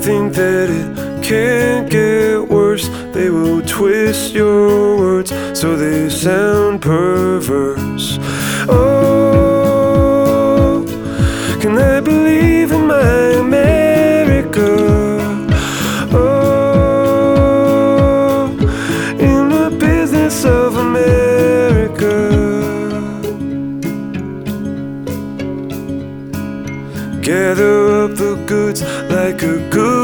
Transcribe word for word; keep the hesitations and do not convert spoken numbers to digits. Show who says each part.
Speaker 1: Think that it can't get worse. They will twist your words so they sound perverse. Oh, can I believe in my America? Oh, in the business of America. Gather up the goods like a good